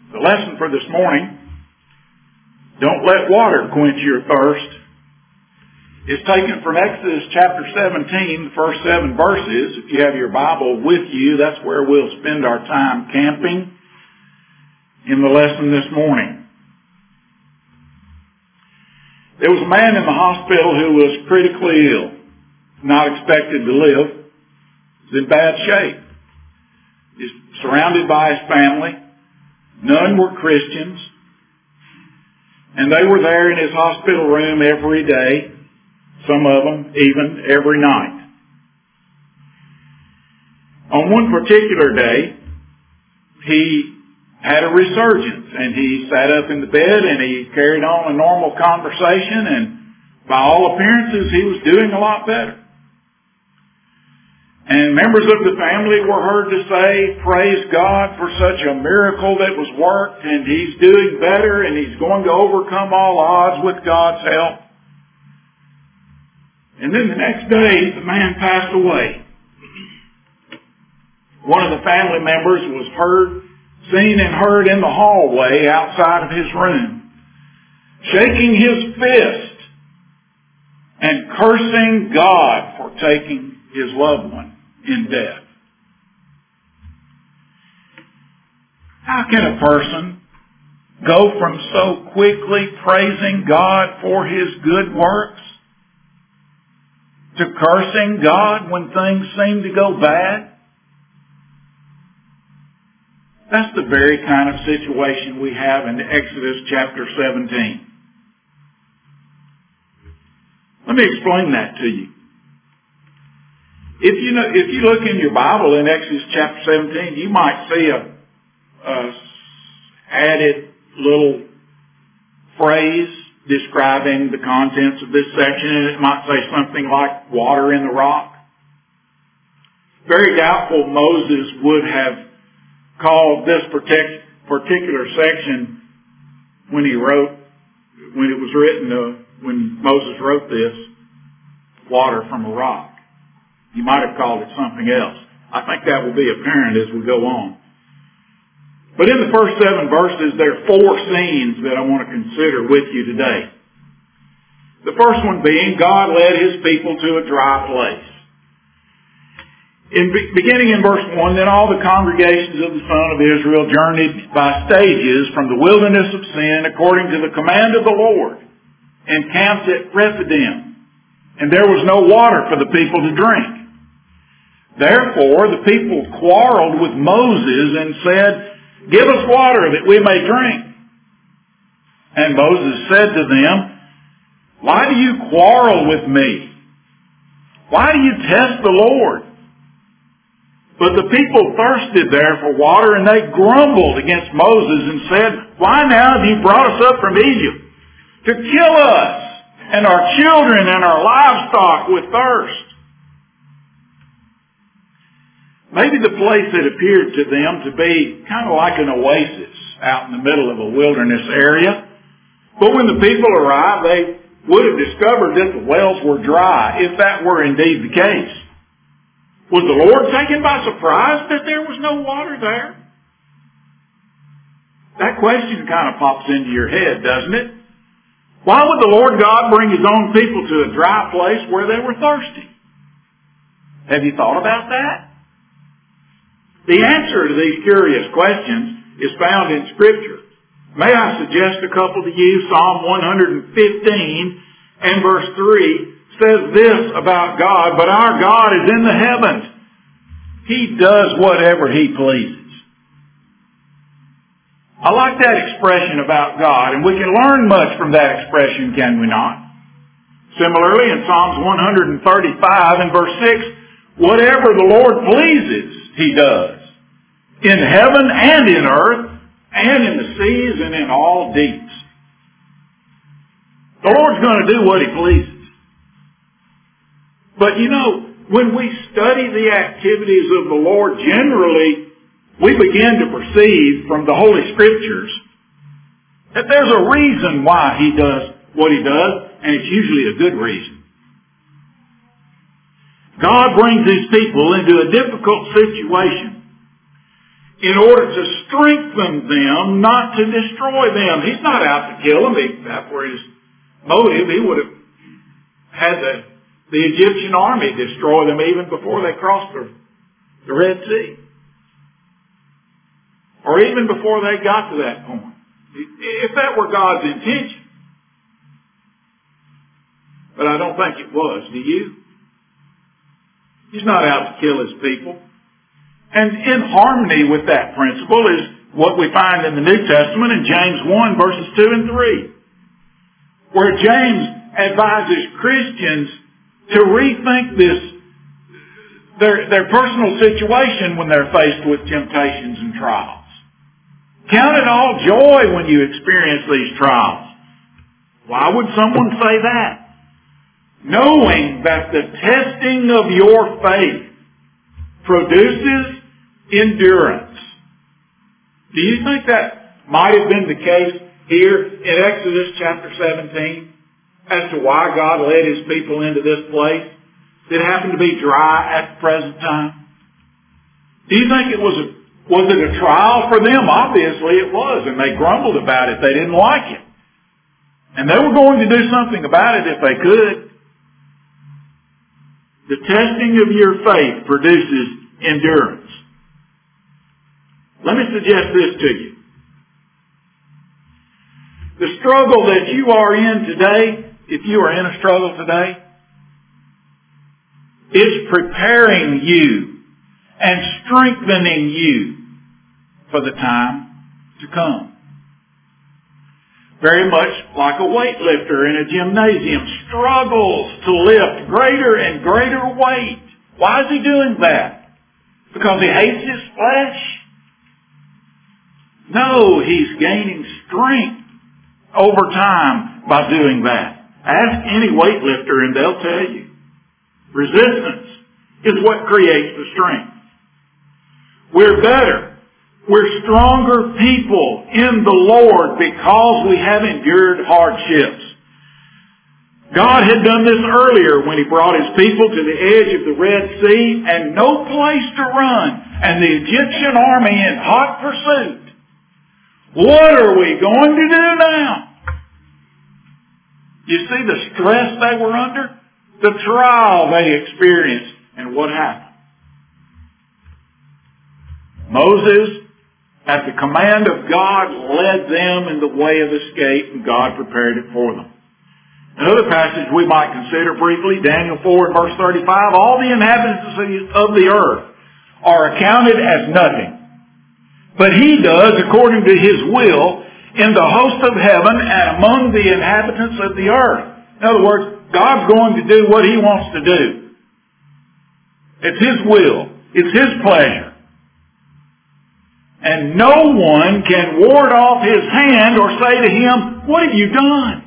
The lesson for this morning, don't let water quench your thirst, is taken from Exodus chapter 17, the first 7 verses. If you have your Bible with you, that's where we'll spend our time camping in the lesson this morning. There was a man in the hospital who was critically ill, not expected to live. He was in bad shape. He's surrounded by his family. None were Christians. And they were there in his hospital room every day, some of them even every night. On one particular day, he had a resurgence, and he sat up in the bed and he carried on a normal conversation, and by all appearances he was doing a lot better. And members of the family were heard to say, praise God for such a miracle that was worked, and he's doing better, and he's going to overcome all odds with God's help. And then the next day, the man passed away. One of the family members was seen and heard in the hallway outside of his room, shaking his fist and cursing God for taking his loved one in death. How can a person go from so quickly praising God for his good works to cursing God when things seem to go bad? That's the very kind of situation we have in Exodus chapter 17. Let me explain that to you. If you look in your Bible in Exodus chapter 17, you might see a added little phrase describing the contents of this section, and it might say something like water in the rock. Very doubtful Moses would have called this particular section when Moses wrote this, water from a rock. You might have called it something else. I think that will be apparent as we go on. But in the first 7 verses, there are 4 scenes that I want to consider with you today. The first one being, God led his people to a dry place. Beginning in verse 1, then all the congregations of the son of Israel journeyed by stages from the wilderness of sin according to the command of the Lord, and camped at Rephidim. And there was no water for the people to drink. Therefore the people quarreled with Moses and said, give us water that we may drink. And Moses said to them, why do you quarrel with me? Why do you test the Lord? But the people thirsted there for water, and they grumbled against Moses and said, why now have you brought us up from Egypt to kill us and our children and our livestock with thirst? Maybe the place that appeared to them to be kind of like an oasis out in the middle of a wilderness area. But when the people arrived, they would have discovered that the wells were dry, if that were indeed the case. Was the Lord taken by surprise that there was no water there? That question kind of pops into your head, doesn't it? Why would the Lord God bring his own people to a dry place where they were thirsty? Have you thought about that? The answer to these curious questions is found in Scripture. May I suggest a couple to you? Psalm 115 and verse 3 says this about God, but our God is in the heavens. He does whatever he pleases. I like that expression about God, and we can learn much from that expression, can we not? Similarly, in Psalms 135 and verse 6, whatever the Lord pleases, he does. In heaven and in earth, and in the seas and in all deeps. The Lord's going to do what he pleases. But when we study the activities of the Lord, generally we begin to perceive from the Holy Scriptures that there's a reason why he does what he does, and it's usually a good reason. God brings his people into a difficult situation. in order to strengthen them, not to destroy them. He's not out to kill them. If that were his motive, he would have had the Egyptian army destroy them even before they crossed the Red Sea. Or even before they got to that point. If that were God's intention. But I don't think it was. Do you? He's not out to kill his people. And in harmony with that principle is what we find in the New Testament in James 1 verses 2 and 3. Where James advises Christians to rethink their personal situation when they're faced with temptations and trials. Count it all joy when you experience these trials. Why would someone say that? Knowing that the testing of your faith produces endurance. Do you think that might have been the case here in Exodus chapter 17 as to why God led his people into this place that happened to be dry at the present time? Do you think it was a trial for them? Obviously it was, and they grumbled about it. They didn't like it. And they were going to do something about it if they could. The testing of your faith produces endurance. Let me suggest this to you. The struggle that you are in today, if you are in a struggle today, is preparing you and strengthening you for the time to come. Very much like a weightlifter in a gymnasium struggles to lift greater and greater weight. Why is he doing that? Because he hates his flesh? No, he's gaining strength over time by doing that. Ask any weightlifter and they'll tell you. Resistance is what creates the strength. We're better. We're stronger people in the Lord because we have endured hardships. God had done this earlier when he brought his people to the edge of the Red Sea and no place to run, and the Egyptian army in hot pursuit. What are we going to do now? You see the stress they were under? The trial they experienced. And what happened? Moses, at the command of God, led them in the way of escape, and God prepared it for them. Another passage we might consider briefly, Daniel 4 and verse 35, all the inhabitants of the earth are accounted as nothing. But he does according to his will in the host of heaven and among the inhabitants of the earth. In other words, God's going to do what he wants to do. It's his will. It's his pleasure. And no one can ward off his hand or say to him, what have you done?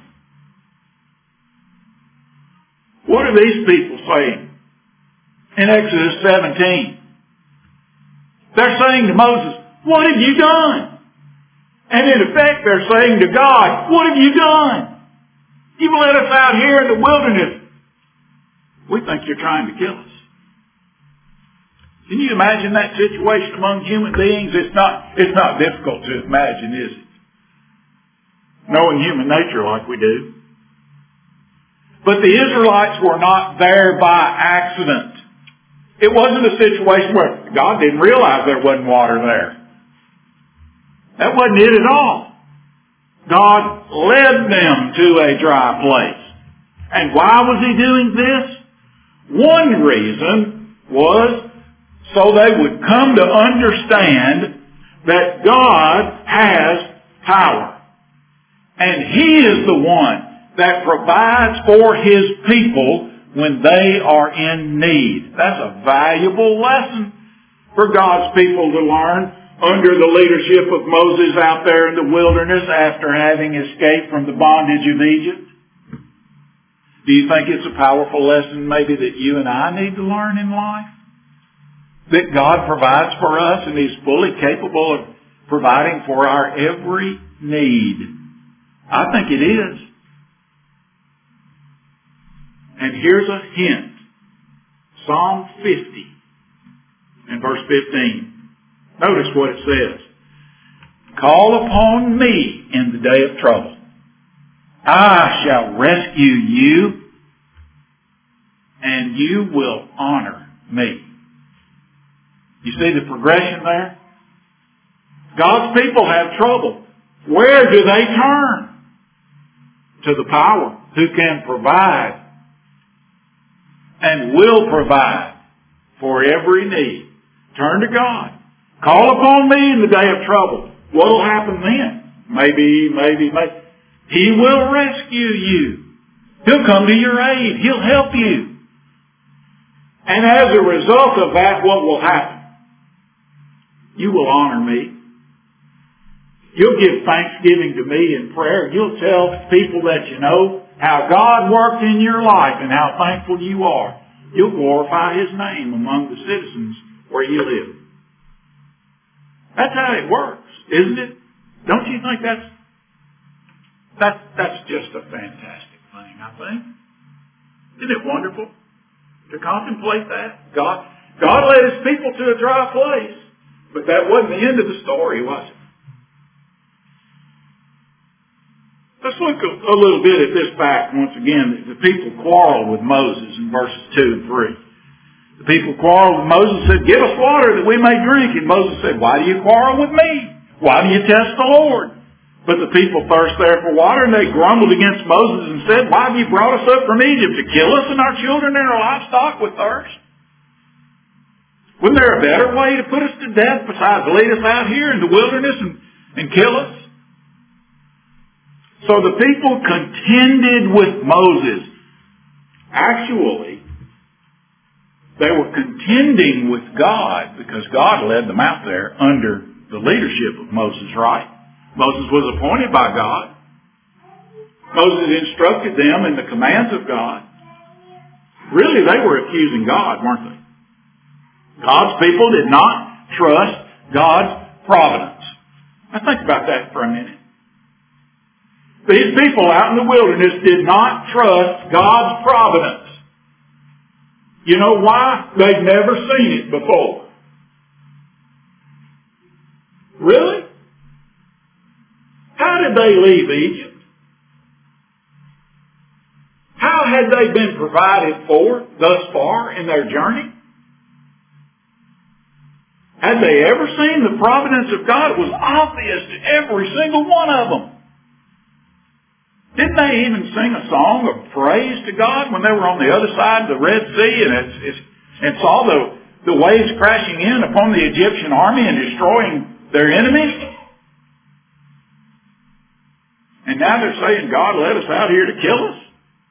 What are these people saying in Exodus 17? They're saying to Moses, what have you done? And in effect, they're saying to God, what have you done? You've let us out here in the wilderness. We think you're trying to kill us. Can you imagine that situation among human beings? It's not difficult to imagine, is it? Knowing human nature like we do. But the Israelites were not there by accident. It wasn't a situation where God didn't realize there wasn't water there. That wasn't it at all. God led them to a dry place. And why was he doing this? One reason was so they would come to understand that God has power. And he is the one that provides for his people when they are in need. That's a valuable lesson for God's people to learn under the leadership of Moses out there in the wilderness after having escaped from the bondage of Egypt. Do you think it's a powerful lesson maybe that you and I need to learn in life? That God provides for us and he's fully capable of providing for our every need. I think it is. And here's a hint. Psalm 50 and verse 15. Notice what it says. Call upon me in the day of trouble. I shall rescue you, and you will honor me. You see the progression there? God's people have trouble. Where do they turn? To the power who can provide and will provide for every need. Turn to God. Call upon me in the day of trouble. What will happen then? Maybe. He will rescue you. He'll come to your aid. He'll help you. And as a result of that, what will happen? You will honor me. You'll give thanksgiving to me in prayer. You'll tell people that you know how God worked in your life and how thankful you are. You'll glorify His name among the citizens where you live. That's how it works, isn't it? Don't you think that's just a fantastic thing, I think? Isn't it wonderful to contemplate that? God led His people to a dry place, but that wasn't the end of the story, was it? Let's look a little bit at this fact once again. The people quarreled with Moses in verses 2 and 3. The people quarreled with Moses and said, "Give us water that we may drink." And Moses said, "Why do you quarrel with me? Why do you test the Lord?" But the people thirst there for water, and they grumbled against Moses and said, "Why have you brought us up from Egypt? To kill us and our children and our livestock with thirst? Wasn't there a better way to put us to death besides lead us out here in the wilderness and kill us?" So the people contended with Moses. Actually, they were contending with God because God led them out there under the leadership of Moses, right? Moses was appointed by God. Moses instructed them in the commands of God. Really, they were accusing God, weren't they? God's people did not trust God's providence. Now think about that for a minute. These people out in the wilderness did not trust God's providence. You know why? They'd never seen it before. Really? How did they leave Egypt? How had they been provided for thus far in their journey? Had they ever seen the providence of God? It was obvious to every single one of them. Didn't they even sing a song of praise to God when they were on the other side of the Red Sea and saw the waves crashing in upon the Egyptian army and destroying their enemies? And now they're saying, "God led us out here to kill us."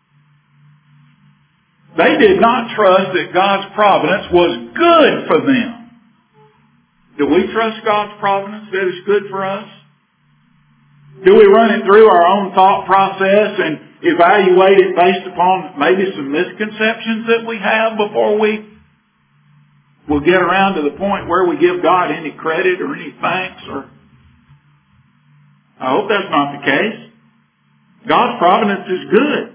They did not trust that God's providence was good for them. Do we trust God's providence that is good for us? Do we run it through our own thought process and evaluate it based upon maybe some misconceptions that we have before we'll get around to the point where we give God any credit or any thanks? Or I hope that's not the case. God's providence is good.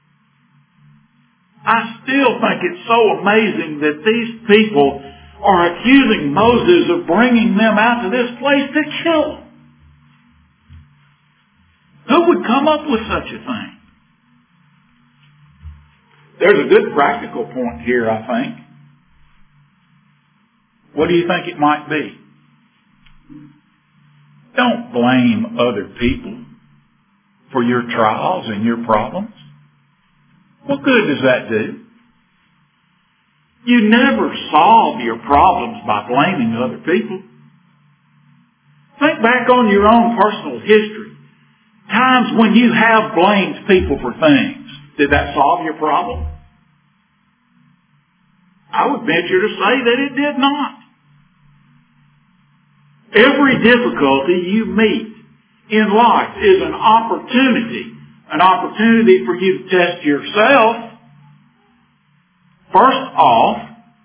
I still think it's so amazing that these people are accusing Moses of bringing them out to this place to kill them. Who would come up with such a thing? There's a good practical point here, I think. What do you think it might be? Don't blame other people for your trials and your problems. What good does that do? You never solve your problems by blaming other people. Think back on your own personal history. Times when you have blamed people for things. Did that solve your problem? I would venture to say that it did not. Every difficulty you meet in life is an opportunity for you to test yourself, first off,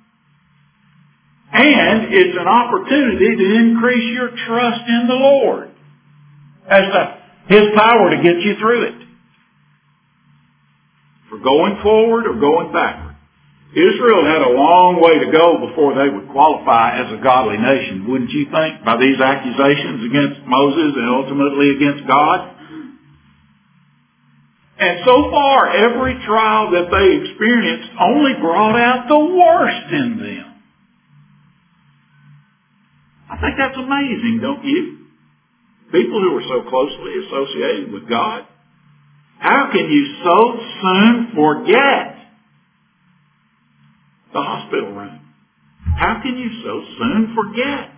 and it's an opportunity to increase your trust in the Lord as to His power to get you through it. For going forward or going backward. Israel had a long way to go before they would qualify as a godly nation, wouldn't you think, by these accusations against Moses and ultimately against God? And so far, every trial that they experienced only brought out the worst in them. I think that's amazing, don't you? People who are so closely associated with God. How can you so soon forget the hospital room? How can you so soon forget?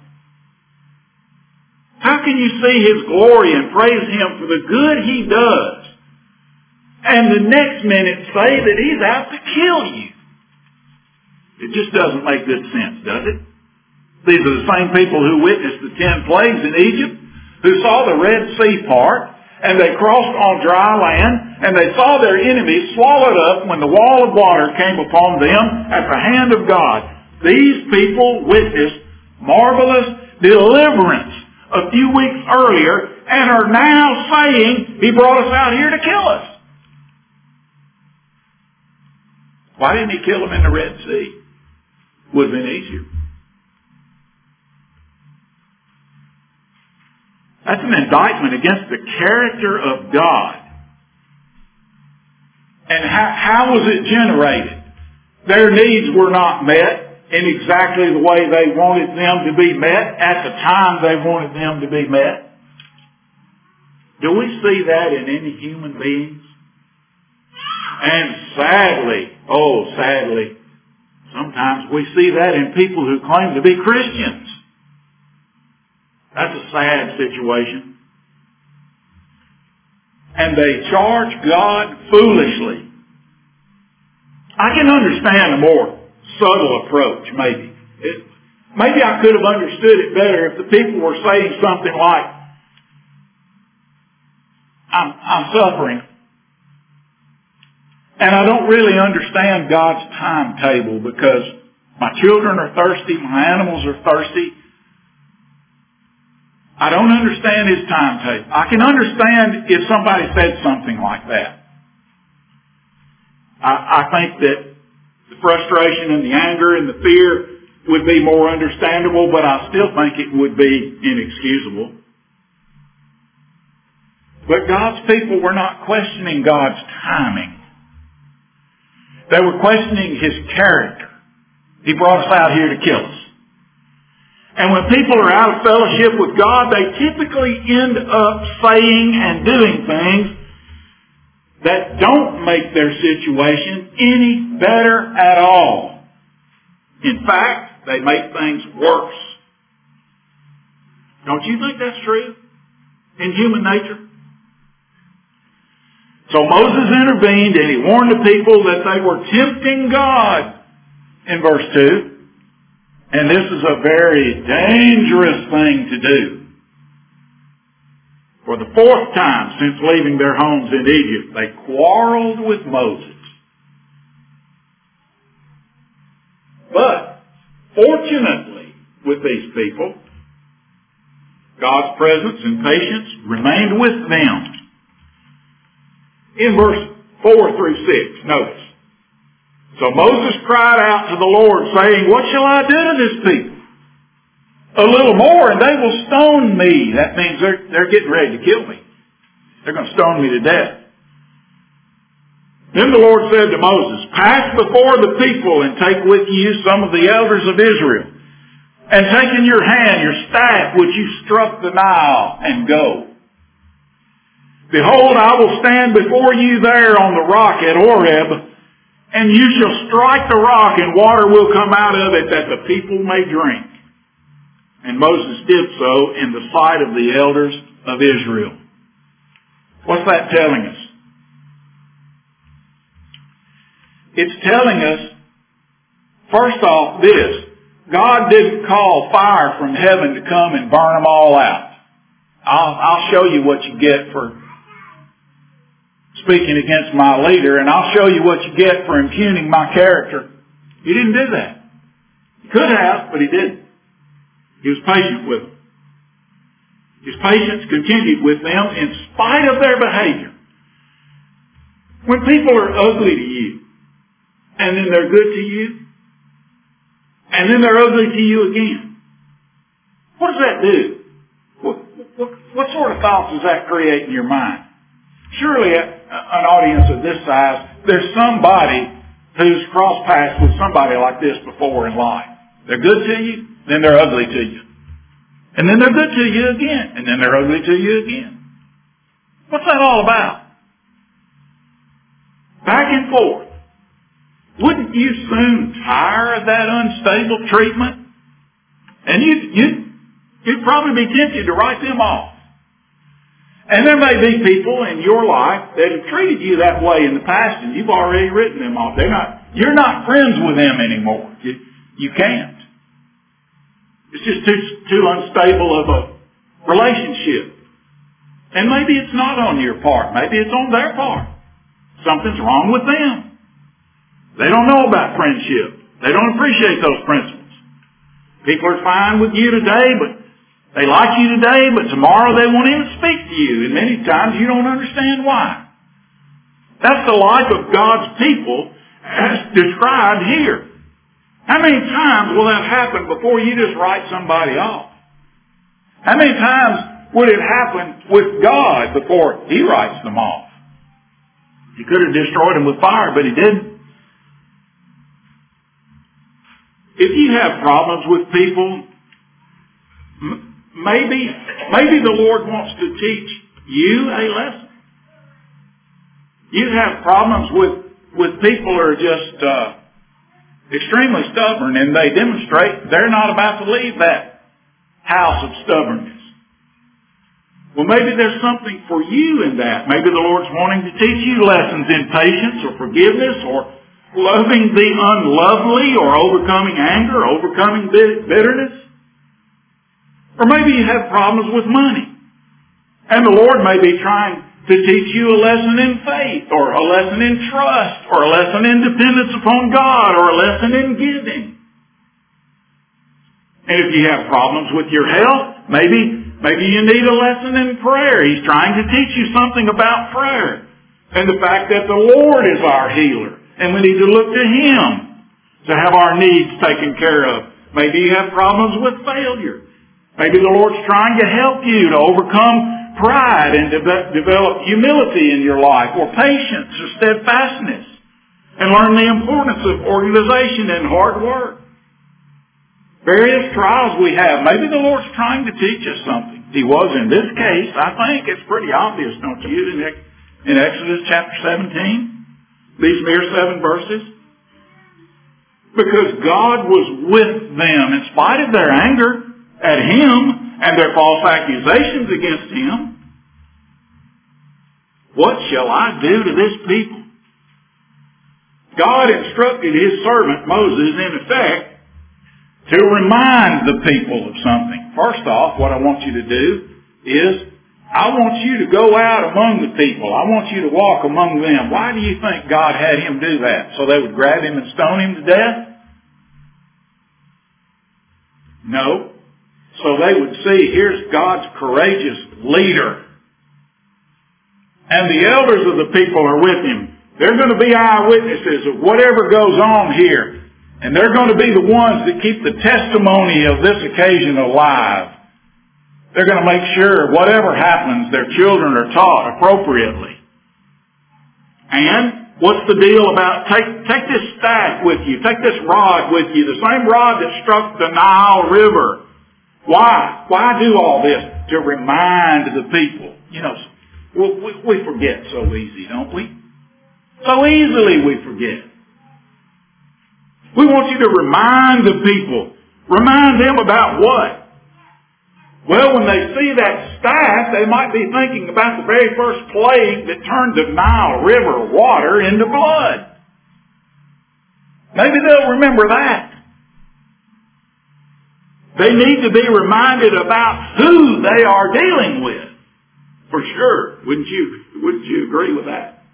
How can you see His glory and praise Him for the good He does, and the next minute say that He's out to kill you? It just doesn't make good sense, does it? These are the same people who witnessed the 10 plagues in Egypt, who saw the Red Sea part, and they crossed on dry land, and they saw their enemies swallowed up when the wall of water came upon them at the hand of God. These people witnessed marvelous deliverance a few weeks earlier and are now saying, He brought us out here to kill us. Why didn't He kill them in the Red Sea? Would have been easier. That's an indictment against the character of God. And how was it generated? Their needs were not met in exactly the way they wanted them to be met at the time they wanted them to be met. Do we see that in any human beings? And sadly, sometimes we see that in people who claim to be Christians. That's a sad situation. And they charge God foolishly. I can understand a more subtle approach, maybe. Maybe I could have understood it better if the people were saying something like, I'm suffering, and I don't really understand God's timetable because my children are thirsty, my animals are thirsty. I don't understand His timetable. I can understand if somebody said something like that. I think that the frustration and the anger and the fear would be more understandable, but I still think it would be inexcusable. But God's people were not questioning God's timing. They were questioning His character. He brought us out here to kill us. And when people are out of fellowship with God, they typically end up saying and doing things that don't make their situation any better at all. In fact, they make things worse. Don't you think that's true in human nature? So Moses intervened and he warned the people that they were tempting God in verse 2. And this is a very dangerous thing to do. For the 4th time since leaving their homes in Egypt, they quarreled with Moses. But, fortunately, with these people, God's presence and patience remained with them. In verse 4 through 6, notice. So Moses cried out to the Lord, saying, What shall I do to this people? A little more and they will stone me. That means they're getting ready to kill me. They're going to stone me to death. Then the Lord said to Moses, Pass before the people and take with you some of the elders of Israel. And take in your hand your staff which you struck the Nile, and go. Behold, I will stand before you there on the rock at Horeb, and you shall strike the rock, and water will come out of it that the people may drink. And Moses did so in the sight of the elders of Israel. What's that telling us? It's telling us, first off, this. God didn't call fire from heaven to come and burn them all out. I'll show you what you get for speaking against my leader, and I'll show you what you get for impugning my character. He didn't do that. He could have, but He didn't. He was patient with them. His patience continued with them in spite of their behavior. When people are ugly to you, and then they're good to you, and then they're ugly to you again. What does that do? What sort of thoughts does that create in your mind? Surely an audience of this size, there's somebody who's crossed paths with somebody like this before in life. They're good to you, then they're ugly to you. And then they're good to you again, and then they're ugly to you again. What's that all about? Back and forth. Wouldn't you soon tire of that unstable treatment? And you'd probably be tempted to write them off. And there may be people in your life that have treated you that way in the past, and you've already written them off. You're not friends with them anymore. You can't. It's just too unstable of a relationship. And maybe it's not on your part. Maybe it's on their part. Something's wrong with them. They don't know about friendship. They don't appreciate those principles. People are fine with you today, but they like you today, but tomorrow they won't even speak to you. And many times you don't understand why. That's the life of God's people as described here. How many times will that happen before you just write somebody off? How many times would it happen with God before He writes them off? He could have destroyed them with fire, but He didn't. If you have problems with people, maybe the Lord wants to teach you a lesson. You have problems with people who are just extremely stubborn, and they demonstrate they're not about to leave that house of stubbornness. Well, maybe there's something for you in that. Maybe the Lord's wanting to teach you lessons in patience or forgiveness or loving the unlovely or overcoming anger, overcoming bitterness. Or maybe you have problems with money. And the Lord may be trying to teach you a lesson in faith or a lesson in trust or a lesson in dependence upon God or a lesson in giving. And if you have problems with your health, maybe you need a lesson in prayer. He's trying to teach you something about prayer and the fact that the Lord is our healer. And we need to look to Him to have our needs taken care of. Maybe you have problems with failure. Maybe the Lord's trying to help you to overcome pride and develop humility in your life, or patience or steadfastness, and learn the importance of organization and hard work. Various trials we have. Maybe the Lord's trying to teach us something. He was in this case. I think it's pretty obvious, don't you, in Exodus chapter 17? These mere 7 verses. Because God was with them in spite of their anger at Him and their false accusations against Him. What shall I do to this people? God instructed His servant Moses, in effect, to remind the people of something. First off, what I want you to do is I want you to go out among the people. I want you to walk among them. Why do you think God had him do that? So they would grab him and stone him to death? No. So they would see, here's God's courageous leader. And the elders of the people are with him. They're going to be eyewitnesses of whatever goes on here. And they're going to be the ones that keep the testimony of this occasion alive. They're going to make sure whatever happens, their children are taught appropriately. And what's the deal about take this staff with you, take this rod with you, the same rod that struck the Nile River. Why? Why do all this? To remind the people. You know, we forget so easy, don't we? So easily we forget. We want you to remind the people. Remind them about what? Well, when they see that staff, they might be thinking about the very first plague that turned the Nile River water into blood. Maybe they'll remember that. They need to be reminded about who they are dealing with. For sure. Wouldn't you agree with that?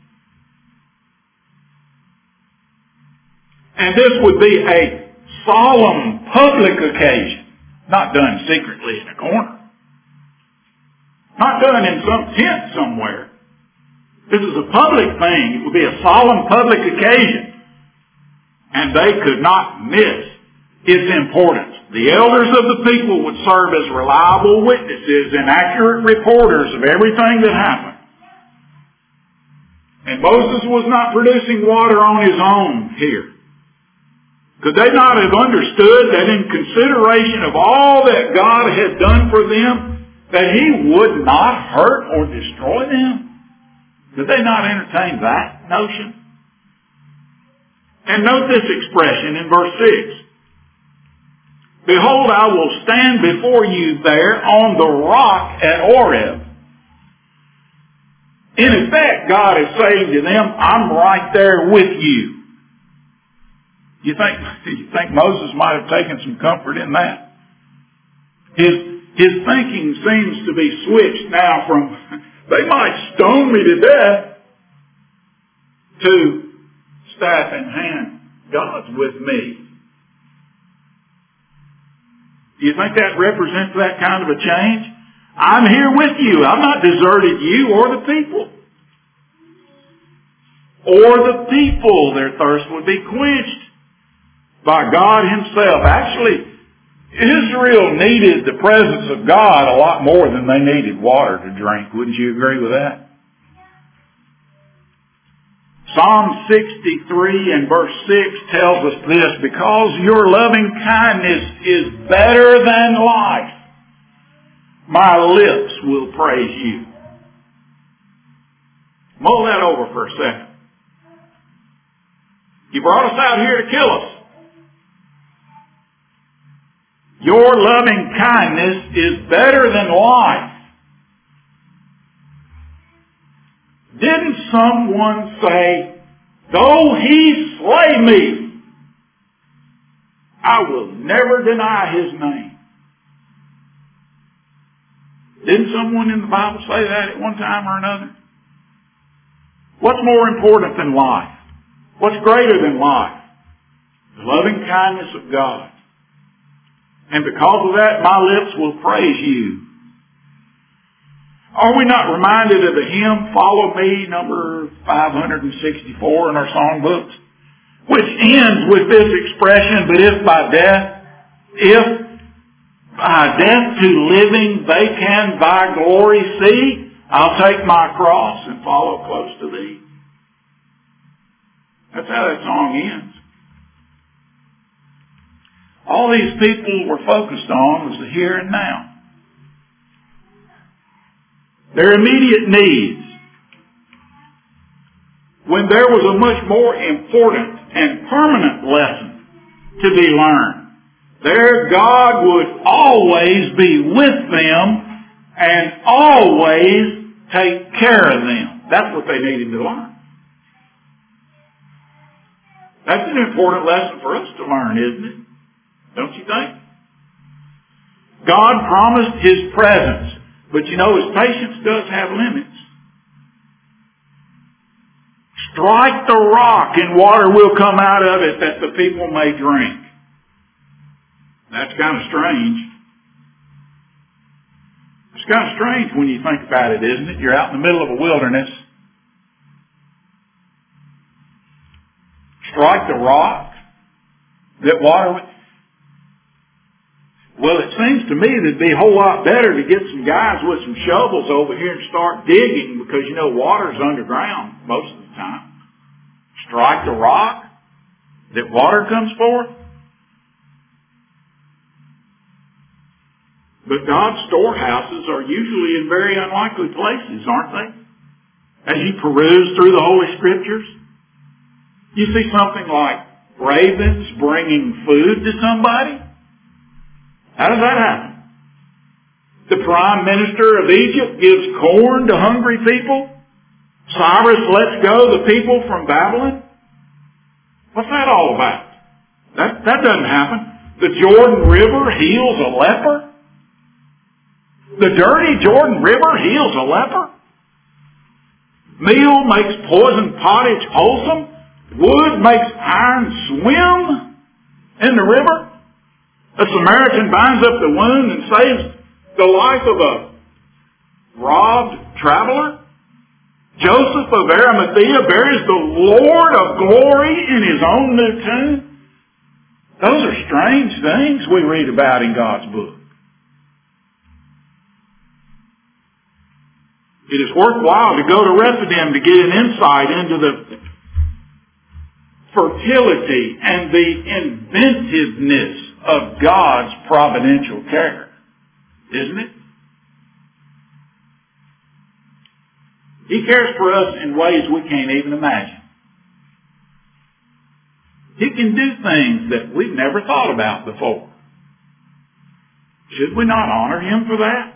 And this would be a solemn public occasion. Not done secretly in a corner. Not done in some tent somewhere. This is a public thing. It would be a solemn public occasion. and they could not miss its importance. The elders of the people would serve as reliable witnesses and accurate reporters of everything that happened. And Moses was not producing water on his own here. Could they not have understood that in consideration of all that God had done for them, that He would not hurt or destroy them? Could they not entertain that notion? And note this expression in verse 6. Behold, I will stand before you there on the rock at Horeb. In effect, God is saying to them, I'm right there with you. You think Moses might have taken some comfort in that? His thinking seems to be switched now from, they might stone me to death, to staff in hand, God's with me. Do you think that represents that kind of a change? I'm here with you. I've not deserted you or the people. Or the people, their thirst would be quenched by God Himself. Actually, Israel needed the presence of God a lot more than they needed water to drink. Wouldn't you agree with that? Psalm 63 and verse 6 tells us this, because your loving kindness is better than life, my lips will praise you. Mull that over for a second. You brought us out here to kill us. Your loving kindness is better than life. Didn't someone say, though He slay me, I will never deny His name? Didn't someone in the Bible say that at one time or another? What's more important than life? What's greater than life? The loving kindness of God. And because of that, my lips will praise you. Are we not reminded of the hymn, Follow Me, number 564 in our songbooks, which ends with this expression, but if by death to living they can thy glory see, I'll take my cross and follow close to thee. That's how that song ends. All these people were focused on was the here and now. Their immediate needs. When there was a much more important and permanent lesson to be learned. Their God would always be with them and always take care of them. That's what they needed to learn. That's an important lesson for us to learn, isn't it? Don't you think? God promised His presence, but you know His patience does have limits. Strike the rock and water will come out of it that the people may drink. That's kind of strange. It's kind of strange when you think about it, isn't it? You're out in the middle of a wilderness. Strike the rock that water... Well, it seems to me that it'd be a whole lot better to get some guys with some shovels over here and start digging, because, you know, water's underground most of the time. Strike the rock that water comes forth. But God's storehouses are usually in very unlikely places, aren't they? As you peruse through the Holy Scriptures, you see something like ravens bringing food to somebody. How does that happen? The Prime Minister of Egypt gives corn to hungry people. Cyrus lets go the people from Babylon. What's that all about? That doesn't happen. The Jordan River heals a leper. The dirty Jordan River heals a leper. Meal makes poisoned pottage wholesome. Wood makes iron swim in the river. A Samaritan binds up the wound and saves the life of a robbed traveler. Joseph of Arimathea buries the Lord of glory in his own new tomb. Those are strange things we read about in God's book. It is worthwhile to go to Rephidim to get an insight into the fertility and the inventiveness of God's providential care. Isn't it? He cares for us in ways we can't even imagine. He can do things that we've never thought about before. Should we not honor Him for that?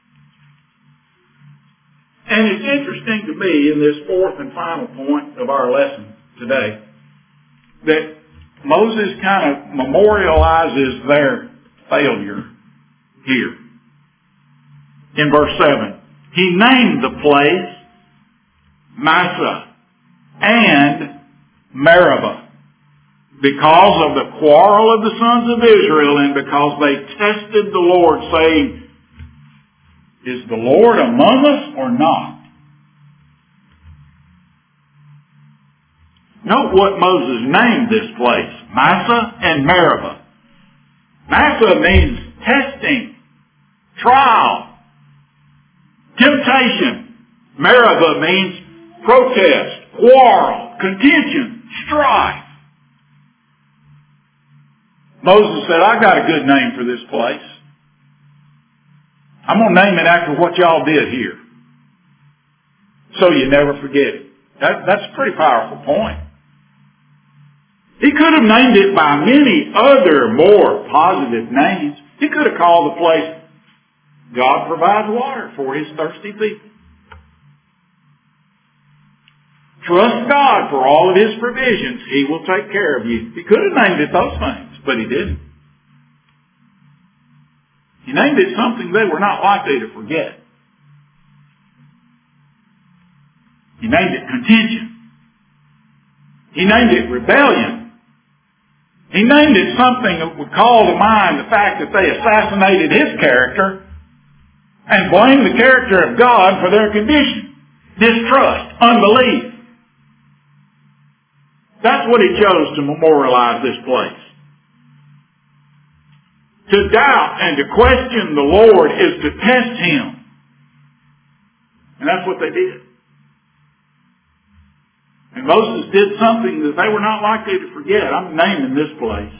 And it's interesting to me in this fourth and final point of our lesson today that Moses kind of memorializes their failure here. In verse 7, he named the place Massah and Meribah because of the quarrel of the sons of Israel and because they tested the Lord, saying, is the Lord among us or not? Note what Moses named this place, Massah and Meribah. Massah means testing, trial, temptation. Meribah means protest, quarrel, contention, strife. Moses said, I got a good name for this place. I'm going to name it after what y'all did here. So you never forget it. That's a pretty powerful point. He could have named it by many other more positive names. He could have called the place, God provides water for His thirsty people. Trust God for all of His provisions. He will take care of you. He could have named it those things, but He didn't. He named it something they were not likely to forget. He named it contention. He named it rebellion. He named it something that would call to mind the fact that they assassinated His character and blamed the character of God for their condition. Distrust, unbelief. That's what he chose to memorialize this place. To doubt and to question the Lord is to test Him. And that's what they did. And Moses did something that they were not likely to forget. I'm naming this place.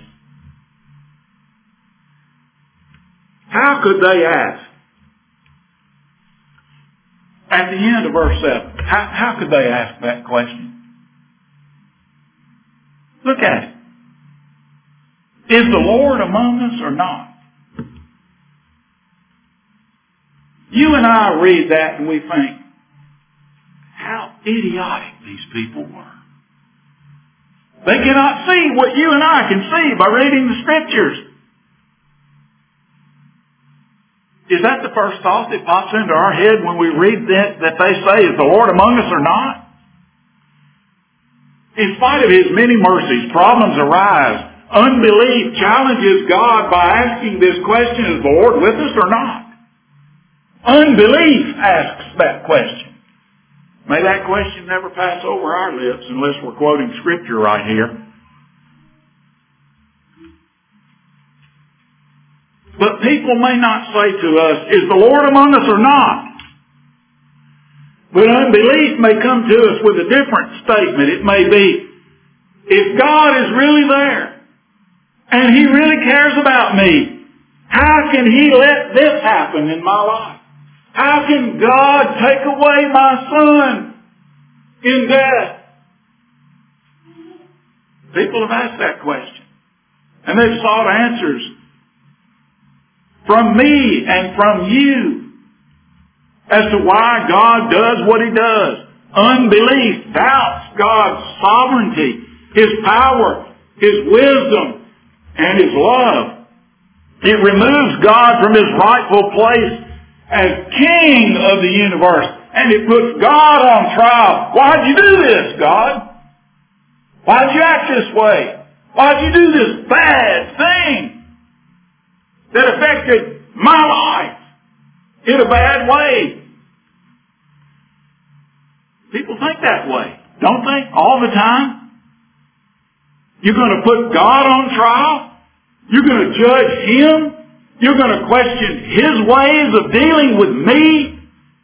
How could they ask? At the end of verse 7, how could they ask that question? Look at it. Is the Lord among us or not? You and I read that and we think, how idiotic these people were. They cannot see what you and I can see by reading the Scriptures. Is that the first thought that pops into our head when we read that they say, is the Lord among us or not? In spite of His many mercies, problems arise. Unbelief challenges God by asking this question, is the Lord with us or not? Unbelief asks that question. May that question never pass over our lips unless we're quoting Scripture right here. But people may not say to us, is the Lord among us or not? But unbelief may come to us with a different statement. It may be, if God is really there, and He really cares about me, how can He let this happen in my life? How can God take away my son in death? People have asked that question. And they've sought answers from me and from you as to why God does what He does. Unbelief doubts God's sovereignty, His power, His wisdom, and His love. It removes God from His rightful place as King of the universe, and it puts God on trial. Why'd you do this, God? Why'd you act this way? Why'd you do this bad thing that affected my life in a bad way? People think that way, don't they? All the time. You're going to put God on trial. You're going to judge Him. You're going to question His ways of dealing with me.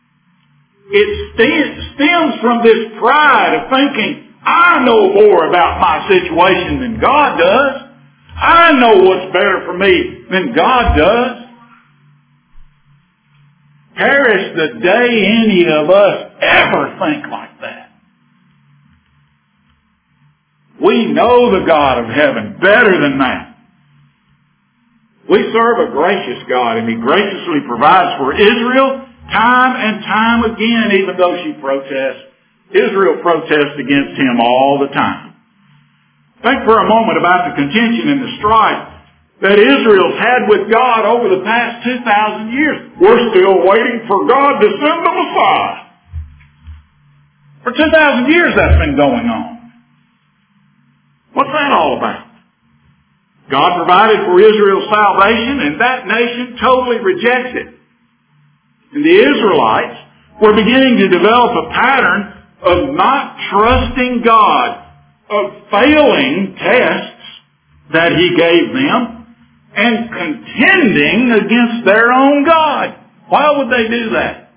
It stems from this pride of thinking, I know more about my situation than God does. I know what's better for me than God does. Perish the day any of us ever think like that. We know the God of heaven better than that. We serve a gracious God, and He graciously provides for Israel time and time again, even though she protests. Israel protests against Him all the time. Think for a moment about the contention and the strife that Israel's had with God over the past 2,000 years. We're still waiting for God to send the Messiah. For 2,000 years that's been going on. What's that all about? God provided for Israel's salvation, and that nation totally rejects it. And the Israelites were beginning to develop a pattern of not trusting God, of failing tests that He gave them, and contending against their own God. Why would they do that?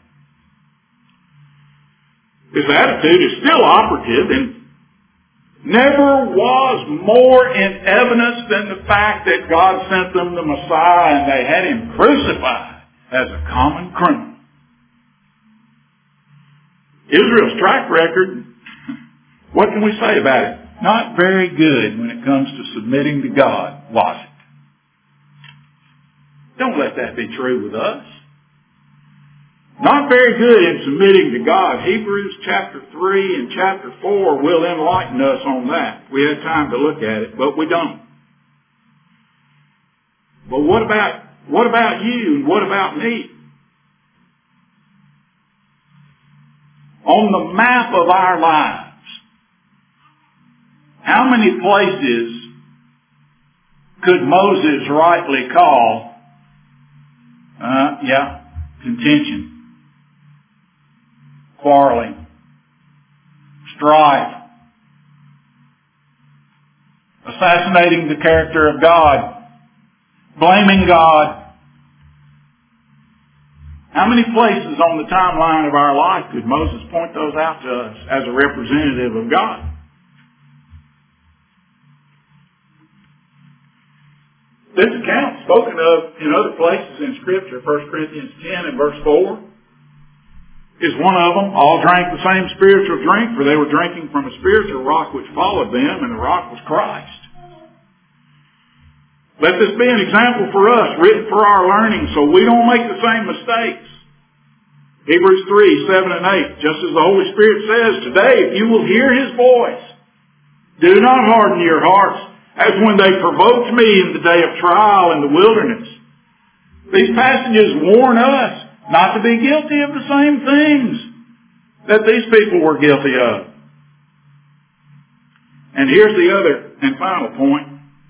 This attitude is still operative and never was more in evidence than the fact that God sent them the Messiah and they had Him crucified as a common criminal. Israel's track record, what can we say about it? Not very good when it comes to submitting to God, was it? Don't let that be true with us. Not very good in submitting to God. Hebrews chapter 3 and chapter 4 will enlighten us on that. We had time to look at it, but we don't. But what about you and what about me? On the map of our lives, how many places could Moses rightly call, contention, quarreling, strife, assassinating the character of God, blaming God? How many places on the timeline of our life could Moses point those out to us as a representative of God? This account spoken of in other places in Scripture, 1 Corinthians 10 and verse 4, is one of them. All drank the same spiritual drink, for they were drinking from a spiritual rock which followed them, and the rock was Christ. Let this be an example for us, written for our learning, so we don't make the same mistakes. Hebrews 3, 7 and 8, just as the Holy Spirit says, today, if you will hear His voice, do not harden your hearts, as when they provoked me in the day of trial in the wilderness. These passages warn us not to be guilty of the same things that these people were guilty of. And here's the other and final point.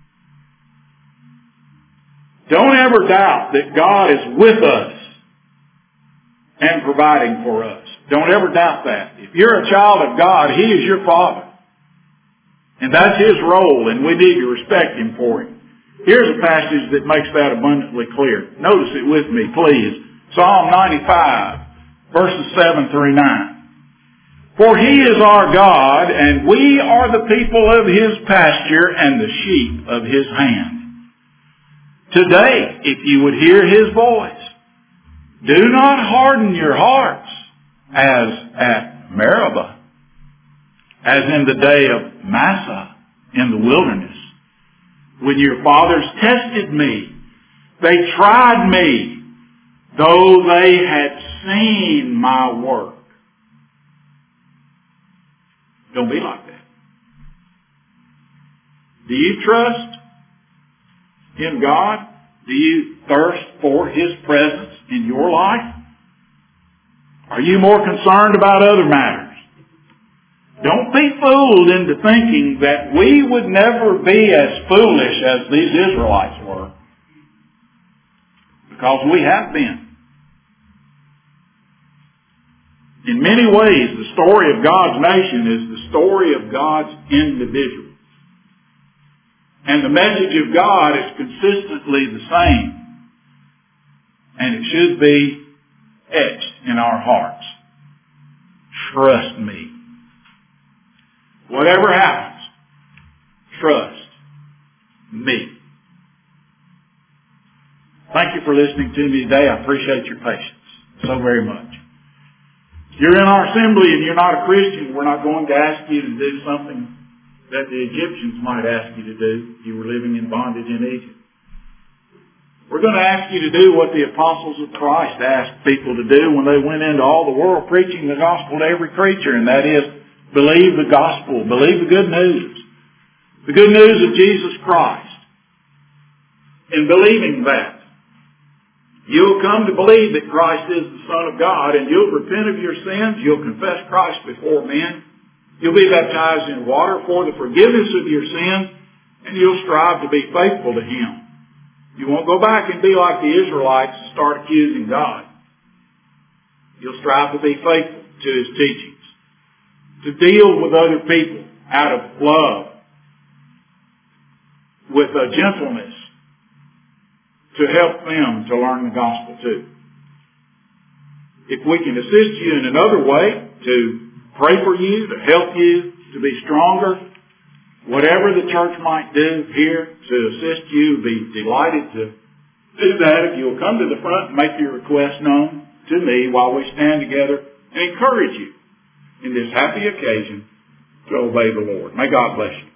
Don't ever doubt that God is with us and providing for us. Don't ever doubt that. If you're a child of God, He is your Father. And that's His role, and we need to respect Him for it. Here's a passage that makes that abundantly clear. Notice it with me, please. Psalm 95, verses 7 through 9. For He is our God, and we are the people of His pasture and the sheep of His hand. Today, if you would hear His voice, do not harden your hearts as at Meribah, as in the day of Massah in the wilderness, when your fathers tested me. They tried me, though they had seen my work. Don't be like that. Do you trust in God? Do you thirst for His presence in your life? Are you more concerned about other matters? Don't be fooled into thinking that we would never be as foolish as these Israelites were. Because we have been. In many ways, the story of God's nation is the story of God's individuals. And the message of God is consistently the same. And it should be etched in our hearts. Trust me. Whatever happens, trust me. Thank you for listening to me today. I appreciate your patience so very much. If you're in our assembly and you're not a Christian, we're not going to ask you to do something that the Egyptians might ask you to do if you were living in bondage in Egypt. We're going to ask you to do what the apostles of Christ asked people to do when they went into all the world preaching the gospel to every creature, and that is, believe the gospel, believe the good news. The good news of Jesus Christ. In believing that, you'll come to believe that Christ is the Son of God, and you'll repent of your sins, you'll confess Christ before men, you'll be baptized in water for the forgiveness of your sins, and you'll strive to be faithful to Him. You won't go back and be like the Israelites and start accusing God. You'll strive to be faithful to His teachings, to deal with other people out of love, with a gentleness, to help them to learn the gospel too. If we can assist you in another way, to pray for you, to help you to be stronger, whatever the church might do here to assist you, be delighted to do that. If you'll come to the front and make your request known to me while we stand together and encourage you in this happy occasion to obey the Lord. May God bless you.